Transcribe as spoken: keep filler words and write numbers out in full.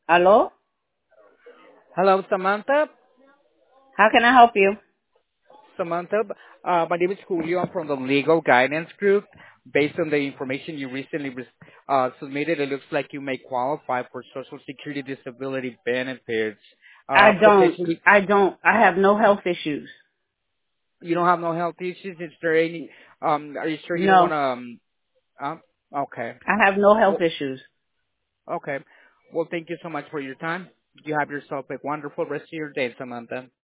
Hello? Hello, Samantha. How can I help you? Samantha, uh, my name is Julio. I'm from the Legal Guidance Group. Based on the information you recently re- uh, submitted, it looks like you may qualify for Social Security disability benefits. I Uh, don't. potentially, I don't. I have no health issues. you don't have no health issues. Is there any? Um, are you sure you don't want No. to? Um, uh, okay. I have no health Well, issues. okay. Well, thank you so much for your time. You have yourself a wonderful rest of your day, Samantha.